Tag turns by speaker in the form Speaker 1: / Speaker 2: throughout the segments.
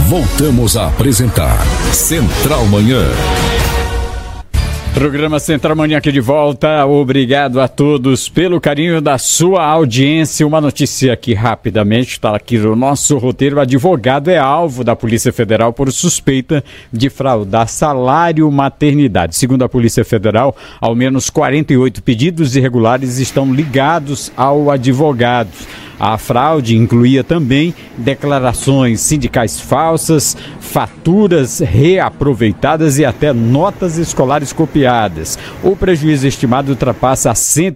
Speaker 1: Voltamos a apresentar Central Manhã.
Speaker 2: Programa Central Manhã aqui de volta. Obrigado a todos pelo carinho da sua audiência. Uma notícia aqui rapidamente, está aqui no nosso roteiro. O advogado é alvo da Polícia Federal por suspeita de fraudar salário maternidade. Segundo a Polícia Federal, ao menos 48 pedidos irregulares estão ligados ao advogado. A fraude incluía também declarações sindicais falsas, faturas reaproveitadas e até notas escolares copiadas. O prejuízo estimado ultrapassa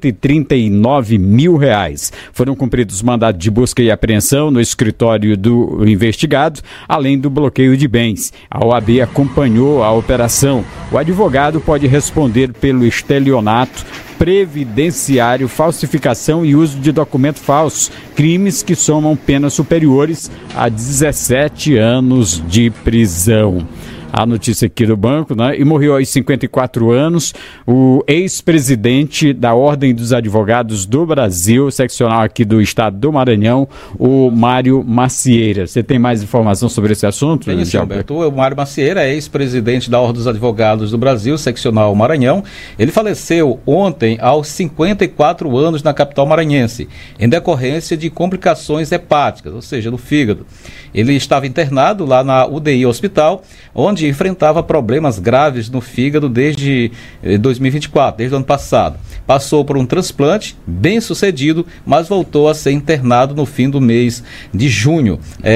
Speaker 2: R$139 mil. Foram cumpridos mandados de busca e apreensão no escritório do investigado, além do bloqueio de bens. A OAB acompanhou a operação. O advogado pode responder pelo estelionato previdenciário, falsificação e uso de documento falso, crimes que somam penas superiores a 17 anos de prisão. A notícia aqui do banco, né? E morreu aos 54 anos o ex-presidente da Ordem dos Advogados do Brasil, seccional aqui do estado do Maranhão, o Mário Macieira. Você tem mais informação sobre esse assunto?
Speaker 3: Tem sim, Alberto. O Mário Macieira é ex-presidente da Ordem dos Advogados do Brasil, seccional Maranhão. Ele faleceu ontem aos 54 anos na capital maranhense, em decorrência de complicações hepáticas, ou seja, no fígado. Ele estava internado lá na UDI Hospital, onde enfrentava problemas graves no fígado desde 2024, desde o ano passado. Passou por um transplante bem sucedido, mas voltou a ser internado no fim do mês de junho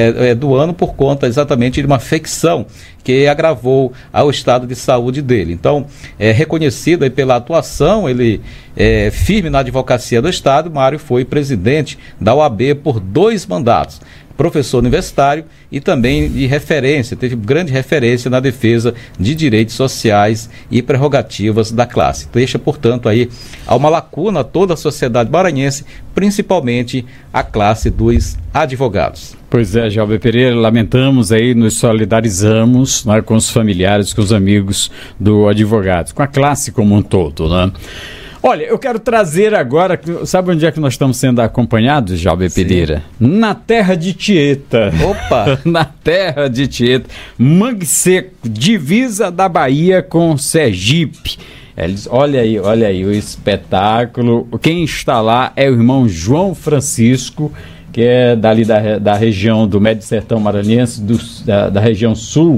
Speaker 3: do ano por conta exatamente de uma infecção que agravou o estado de saúde dele. Então, reconhecido aí pela atuação, ele firme na advocacia do estado, Mário foi presidente da OAB por 2 mandatos. Professor universitário e também de referência, teve grande referência na defesa de direitos sociais e prerrogativas da classe. Deixa, portanto, aí uma lacuna a toda a sociedade maranhense, principalmente a classe dos advogados.
Speaker 2: Pois é, Jalber Pereira, lamentamos aí, nos solidarizamos, né, com os familiares, com os amigos do advogado, com a classe como um todo, né? Olha, eu quero trazer agora, sabe onde é que nós estamos sendo acompanhados, Jalber Pereira? Na terra de Tieta.
Speaker 3: Opa!
Speaker 2: Na terra de Tieta. Mangue Seco, divisa da Bahia com Sergipe. Olha aí o espetáculo. Quem está lá é o irmão João Francisco, que é dali da região do Médio Sertão Maranhense, da região sul,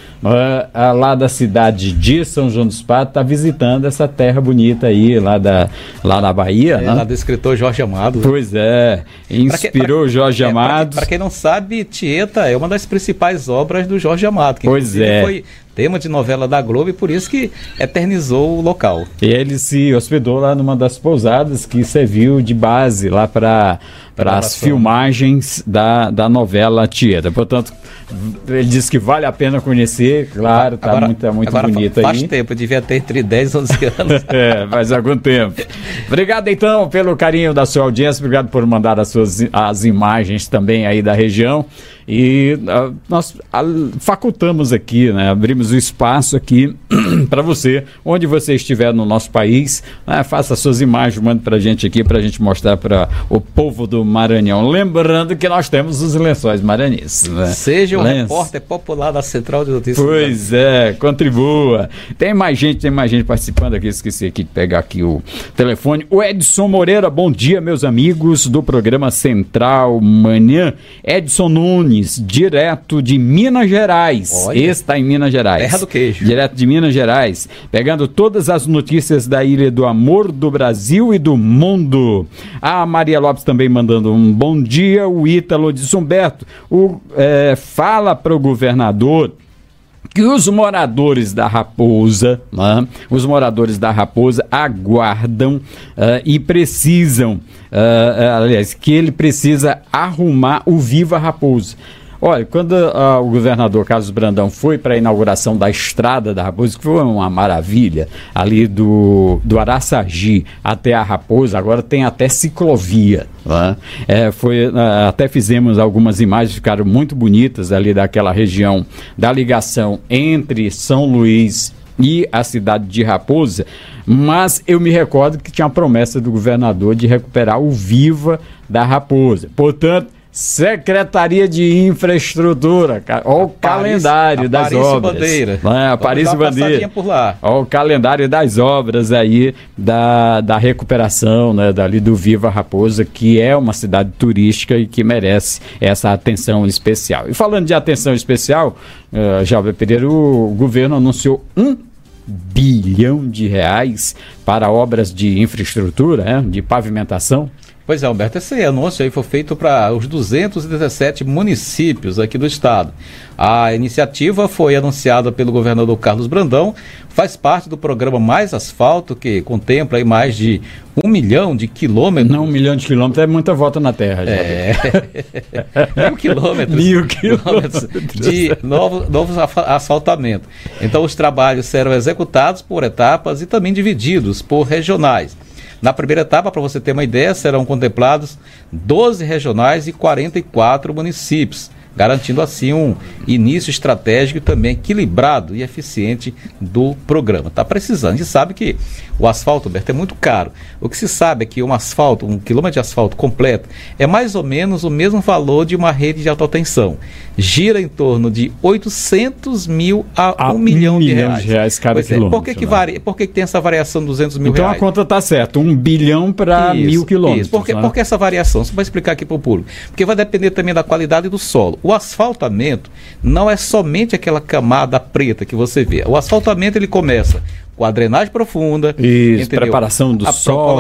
Speaker 2: lá da cidade de São João dos Patos, está visitando essa terra bonita aí, lá na Bahia. Né?
Speaker 3: Lá do escritor Jorge Amado.
Speaker 2: Pois é, inspirou Jorge Amado.
Speaker 3: Para quem não sabe, Tieta é uma das principais obras do Jorge Amado, que
Speaker 2: pois é.
Speaker 3: Foi tema de novela da Globo e por isso que eternizou o local.
Speaker 2: E ele se hospedou lá numa das pousadas que serviu de base lá para as filmagens da novela Tieta. Portanto, ele disse que vale a pena conhecer, claro, está muito bonito aí.
Speaker 3: Faz tempo, devia ter entre 10 e 11 anos.
Speaker 2: Faz algum tempo. Obrigado então pelo carinho da sua audiência, obrigado por mandar as imagens também aí da região. E nós facultamos aqui, né, abrimos o espaço aqui para você, onde você estiver no nosso país, né, faça suas imagens, mande para a gente aqui, para a gente mostrar para o povo do Maranhão. Lembrando que nós temos os Lençóis Maranhenses. Né?
Speaker 3: Seja um repórter popular da Central de Notícias.
Speaker 2: Pois é, contribua. Tem mais gente participando aqui, esqueci aqui de pegar aqui o telefone. O Edson Moreira, bom dia, meus amigos do programa Central Manhã. Edson Nunes, direto de Minas Gerais.
Speaker 3: Olha,
Speaker 2: está em Minas Gerais.
Speaker 3: Terra do queijo.
Speaker 2: Direto de Minas Gerais, pegando todas as notícias da Ilha do Amor, do Brasil e do mundo. A Maria Lopes também mandando um bom dia. O Ítalo de Humberto fala para o governador que os moradores da Raposa, né, aguardam e precisam, aliás, que ele precisa arrumar o Viva Raposa. Olha, quando o governador Carlos Brandão foi para a inauguração da Estrada da Raposa, que foi uma maravilha, ali do Araçagi até a Raposa, agora tem até ciclovia. Né? Até fizemos algumas imagens, ficaram muito bonitas ali daquela região da ligação entre São Luís e a cidade de Raposa, mas eu me recordo que tinha a promessa do governador de recuperar o Viva da Raposa. Portanto, Secretaria de Infraestrutura. Olha o calendário das obras.
Speaker 3: Bandeira.
Speaker 2: Aparício Bandeira.
Speaker 3: Por lá.
Speaker 2: Olha o calendário das obras aí da recuperação, né, dali do Viva Raposa, que é uma cidade turística e que merece essa atenção especial. E falando de atenção especial, Jalber Pereira, o governo anunciou R$1 bilhão para obras de infraestrutura, de pavimentação.
Speaker 3: Pois é, Humberto, esse anúncio aí foi feito para os 217 municípios aqui do estado. A iniciativa foi anunciada pelo governador Carlos Brandão, faz parte do programa Mais Asfalto, que contempla aí mais de 1 milhão de quilômetros.
Speaker 2: Não, 1 milhão de quilômetros é muita volta na terra. Já.
Speaker 3: 1.000 quilômetros.
Speaker 2: 1.000 quilômetros
Speaker 3: de novos asfaltamento. Então, os trabalhos serão executados por etapas e também divididos por regionais. Na primeira etapa, para você ter uma ideia, serão contemplados 12 regionais e 44 municípios, garantindo assim um início estratégico e também equilibrado e eficiente do programa. Está precisando. A gente sabe que o asfalto, Berto, é muito caro. O que se sabe é que um quilômetro de asfalto completo é mais ou menos o mesmo valor de uma rede de alta tensão. Gira em torno de 800 mil a 1 milhão de reais
Speaker 2: cada quilômetro.
Speaker 3: Por que tem essa variação de 200 mil
Speaker 2: então
Speaker 3: reais?
Speaker 2: Então a conta está certa, 1 bilhão para 1.000 quilômetros.
Speaker 3: Por que essa variação? Você vai explicar aqui para o público. Porque vai depender também da qualidade do solo. O asfaltamento não é somente aquela camada preta que você vê. O asfaltamento ele começa com a drenagem profunda,
Speaker 2: preparação do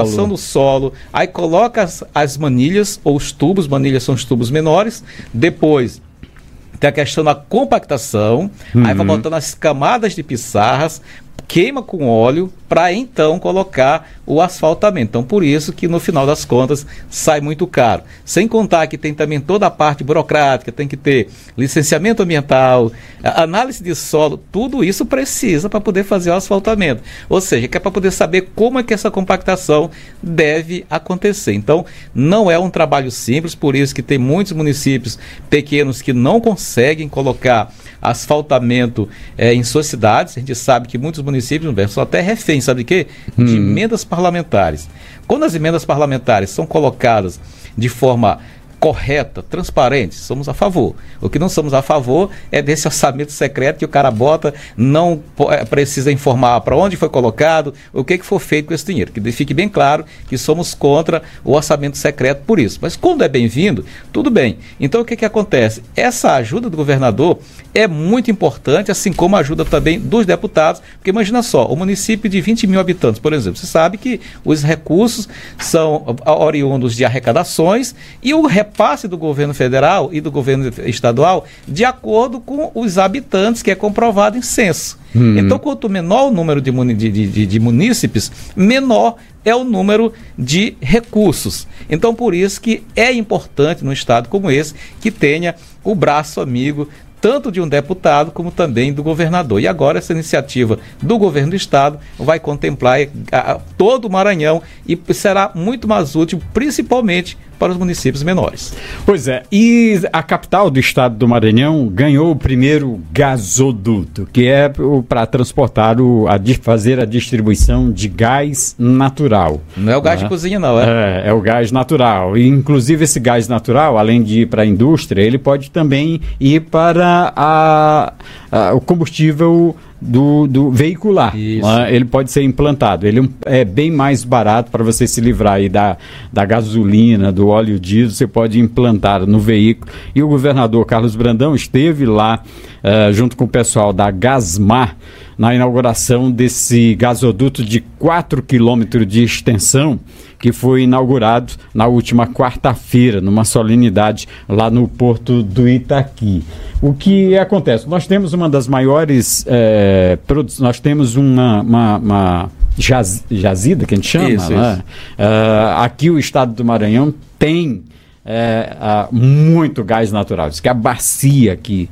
Speaker 3: solo, aí coloca as manilhas ou os tubos, manilhas são os tubos menores, depois tem a questão da compactação, aí vai botando as camadas de pissarras, queima com óleo para então colocar o asfaltamento. Então, por isso que no final das contas sai muito caro. Sem contar que tem também toda a parte burocrática, tem que ter licenciamento ambiental, análise de solo, tudo isso precisa para poder fazer o asfaltamento. Ou seja, que é para poder saber como é que essa compactação deve acontecer. Então, não é um trabalho simples, por isso que tem muitos municípios pequenos que não conseguem colocar asfaltamento em suas cidades. A gente sabe que muitos municípios são até reféns, sabe de quê? De emendas parlamentares. Quando as emendas parlamentares são colocadas de forma correta, transparente, somos a favor. O que não somos a favor é desse orçamento secreto que o cara bota, não precisa informar para onde foi colocado, o que for feito com esse dinheiro. Que fique bem claro que somos contra o orçamento secreto por isso. Mas quando é bem-vindo, tudo bem. Então o que acontece? Essa ajuda do governador é muito importante, assim como a ajuda também dos deputados, porque imagina só, o município de 20 mil habitantes, por exemplo, você sabe que os recursos são oriundos de arrecadações e o repasse do governo federal e do governo estadual de acordo com os habitantes, que é comprovado em censo. Então, quanto menor o número de munícipes, menor é o número de recursos. Então, por isso que é importante, num estado como esse, que tenha o braço amigo tanto de um deputado como também do governador. E agora essa iniciativa do governo do estado vai contemplar todo o Maranhão e será muito mais útil, principalmente para os municípios menores.
Speaker 2: Pois é, e a capital do estado do Maranhão ganhou o primeiro gasoduto, que é para transportar, fazer a distribuição de gás natural.
Speaker 3: Não é o gás de cozinha não,
Speaker 2: é o gás natural. E, inclusive, esse gás natural, além de ir para a indústria, ele pode também ir para o combustível do veicular. Ele pode ser implantado. Ele é bem mais barato para você se livrar aí da gasolina, do óleo diesel, você pode implantar no veículo. E o governador Carlos Brandão esteve lá junto com o pessoal da Gasmar na inauguração desse gasoduto de 4 quilômetros de extensão, que foi inaugurado na última quarta-feira, numa solenidade lá no Porto do Itaqui. O que acontece? Nós temos uma das maiores nós temos uma jazida, que a gente chama,
Speaker 3: isso.
Speaker 2: Aqui o estado do Maranhão tem muito gás natural. Diz que a bacia aqui,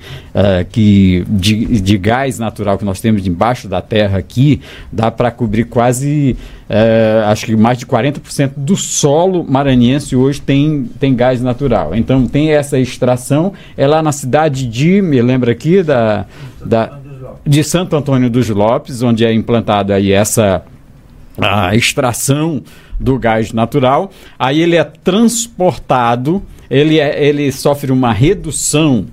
Speaker 2: de gás natural que nós temos embaixo da terra aqui, dá para cobrir quase, acho que mais de 40% do solo maranhense hoje tem gás natural. Então tem essa extração, é lá na cidade me lembra aqui, de Santo Antônio dos Lopes, onde é implantada aí a extração do gás natural, aí ele é transportado, ele sofre uma redução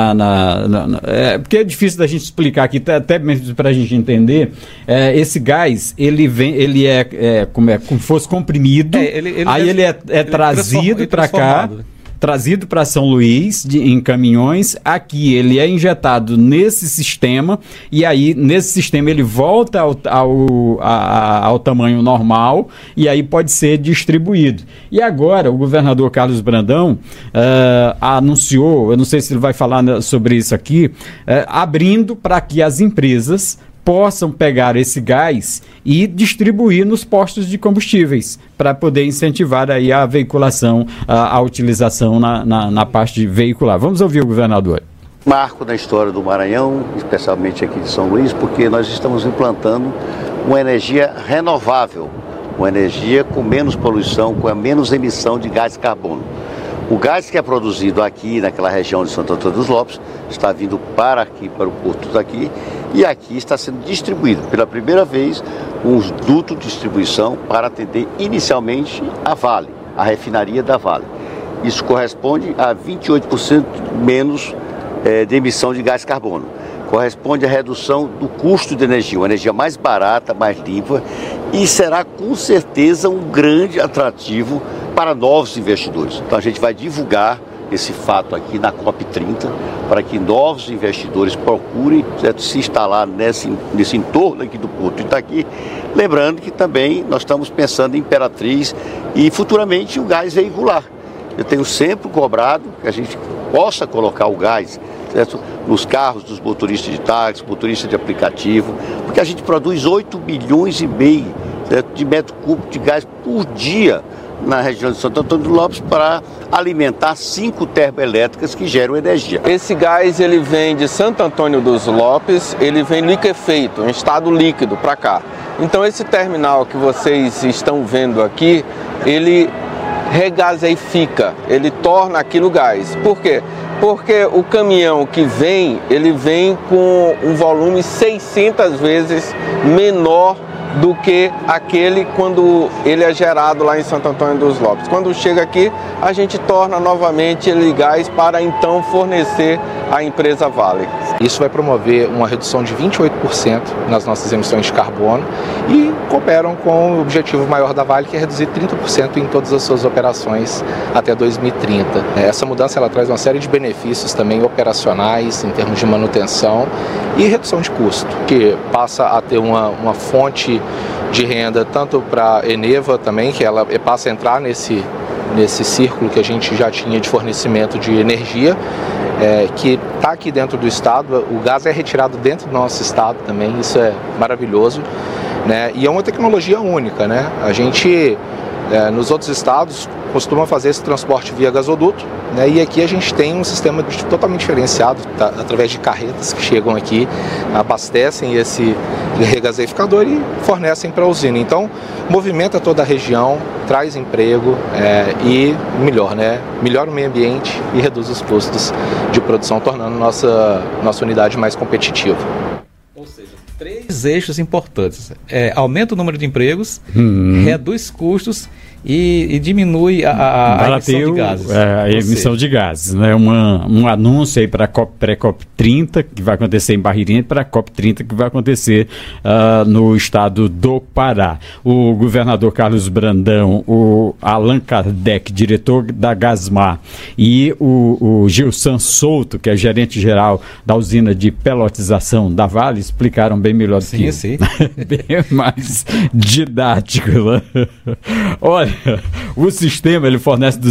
Speaker 2: porque é difícil da gente explicar aqui, até mesmo para a gente entender. Esse gás, ele é como se fosse comprimido, aí ele é trazido para cá, trazido para São Luís em caminhões. Aqui ele é injetado nesse sistema, e aí nesse sistema ele volta ao tamanho normal, e aí pode ser distribuído. E agora o governador Carlos Brandão anunciou, eu não sei se ele vai falar sobre isso aqui, abrindo para que as empresas possam pegar esse gás e distribuir nos postos de combustíveis, para poder incentivar aí a veiculação, a utilização na parte veicular. Vamos ouvir o governador.
Speaker 4: Marco na história do Maranhão, especialmente aqui de São Luís, porque nós estamos implantando uma energia renovável, uma energia com menos poluição, com menos emissão de gás de carbono. O gás que é produzido aqui naquela região de Santo Antônio dos Lopes está vindo para aqui, para o porto daqui, e aqui está sendo distribuído pela primeira vez um duto de distribuição para atender inicialmente a Vale, a refinaria da Vale. Isso corresponde a 28% menos de emissão de gás carbono. Corresponde à redução do custo de energia, uma energia mais barata, mais limpa, e será com certeza um grande atrativo para novos investidores. Então a gente vai divulgar esse fato aqui na COP30, para que novos investidores procurem, certo, se instalar nesse entorno aqui do Porto de Itaqui. Lembrando que também nós estamos pensando em Imperatriz e futuramente o gás veicular. Eu tenho sempre cobrado que a gente possa colocar o gás, certo, nos carros dos motoristas de táxi, motoristas de aplicativo, porque a gente produz 8,5 milhões, certo, de metro cúbico de gás por dia na região de Santo Antônio dos Lopes, para alimentar 5 termoelétricas que geram energia.
Speaker 5: Esse gás ele vem de Santo Antônio dos Lopes, ele vem liquefeito, em estado líquido para cá. Então esse terminal que vocês estão vendo aqui, ele regasifica, ele torna aquilo gás. Por quê? Porque o caminhão que vem, ele vem com um volume 600 vezes menor do que aquele quando ele é gerado lá em Santo Antônio dos Lopes. Quando chega aqui, a gente torna novamente ele gás para então fornecer à empresa Vale.
Speaker 6: Isso vai promover uma redução de 28% nas nossas emissões de carbono e cooperam com o objetivo maior da Vale, que é reduzir 30% em todas as suas operações até 2030. Essa mudança ela traz uma série de benefícios também operacionais, em termos de manutenção e redução de custo, que passa a ter uma fonte de renda tanto para a Eneva também, que ela passa a entrar nesse círculo que a gente já tinha de fornecimento de energia, que está aqui dentro do estado. O gás é retirado dentro do nosso estado também, isso é maravilhoso, né? E é uma tecnologia única, né? A gente, nos outros estados, costuma fazer esse transporte via gasoduto, né? E aqui a gente tem um sistema totalmente diferenciado, através de carretas que chegam aqui, abastecem esse regasificador e fornecem para a usina. Então, movimenta toda a região, traz emprego e melhora o meio ambiente e reduz os custos de produção, tornando nossa unidade mais competitiva.
Speaker 3: Ou seja, 3 eixos importantes: aumenta o número de empregos, reduz custos e diminui a emissão de gases.
Speaker 2: A emissão de gases, né? Um anúncio aí para a pré-COP 30, que vai acontecer em Barreirinha, e para a COP 30, que vai acontecer no estado do Pará. O governador Carlos Brandão, o Allan Kardec, diretor da Gasmar, e o Gilson Souto, que é gerente-geral da usina de pelotização da Vale, explicaram bem melhor do que isso. Sim. Bem mais didático, né? Olha, o sistema ele fornece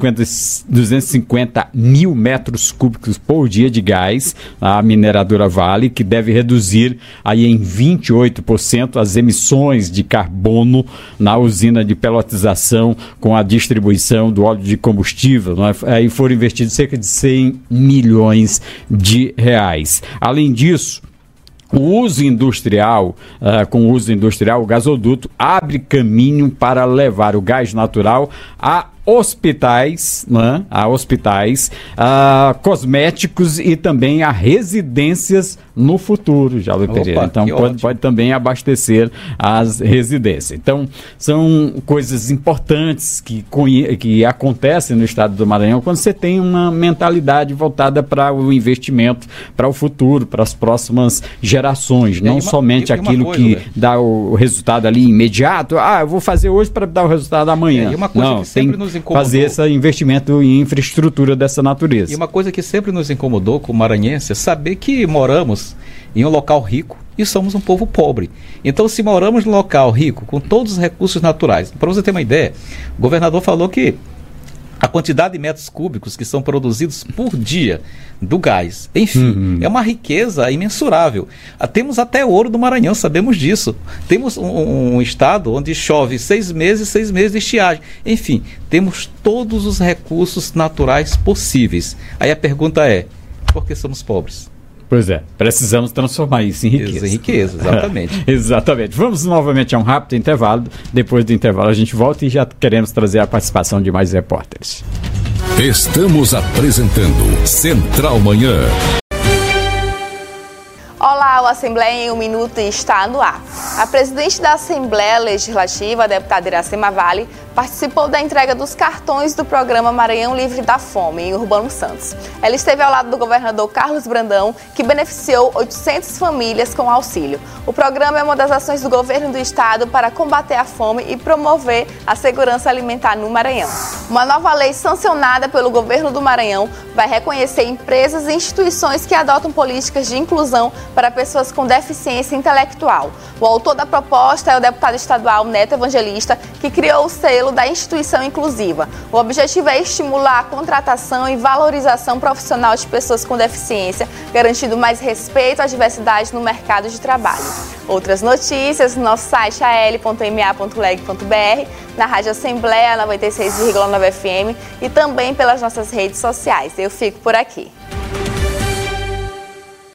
Speaker 2: 250 mil metros cúbicos por dia de gás à mineradora Vale, que deve reduzir aí em 28% as emissões de carbono na usina de pelotização com a distribuição do óleo de combustível. Aí foram investidos cerca de 100 milhões de reais. Além disso, com o uso industrial, o gasoduto abre caminho para levar o gás natural a hospitais, né? A hospitais, a cosméticos e também a residências no futuro, Jalber Pereira. Então pode também abastecer as residências. Então são coisas importantes que acontecem no estado do Maranhão quando você tem uma mentalidade voltada para o investimento, para o futuro, para as próximas gerações, não somente aquilo que dá o resultado ali imediato. Eu vou fazer hoje para dar o resultado amanhã.
Speaker 3: E uma coisa que sempre nos incomodou,
Speaker 2: fazer esse investimento em infraestrutura dessa natureza.
Speaker 3: E uma coisa que sempre nos incomodou como maranhense é saber que moramos em um local rico e somos um povo pobre. Então, se moramos num local rico, com todos os recursos naturais, para você ter uma ideia, o governador falou que a quantidade de metros cúbicos que são produzidos por dia do gás, enfim, é uma riqueza imensurável. Temos até ouro do Maranhão, sabemos disso. Temos um estado onde chove 6 meses de estiagem. Enfim, temos todos os recursos naturais possíveis. Aí a pergunta é, por que somos pobres?
Speaker 2: Pois é, precisamos transformar isso em riqueza.
Speaker 3: Em riqueza, exatamente.
Speaker 2: Exatamente. Vamos novamente a um rápido intervalo. Depois do intervalo a gente volta e já queremos trazer a participação de mais repórteres.
Speaker 1: Estamos apresentando Central Manhã.
Speaker 7: Olá, o Assembleia em 1 Minuto está no ar. A presidente da Assembleia Legislativa, a deputada Iracema Vale, participou da entrega dos cartões do programa Maranhão Livre da Fome, em Urbano Santos. Ela esteve ao lado do governador Carlos Brandão, que beneficiou 800 famílias com auxílio. O programa é uma das ações do governo do estado para combater a fome e promover a segurança alimentar no Maranhão. Uma nova lei sancionada pelo governo do Maranhão vai reconhecer empresas e instituições que adotam políticas de inclusão para pessoas com deficiência intelectual. O autor da proposta é o deputado estadual Neto Evangelista, que criou o selo da instituição inclusiva. O objetivo é estimular a contratação e valorização profissional de pessoas com deficiência, garantindo mais respeito à diversidade no mercado de trabalho. Outras notícias no nosso site al.ma.leg.br, na Rádio Assembleia 96,9 FM e também pelas nossas redes sociais. Eu fico por aqui.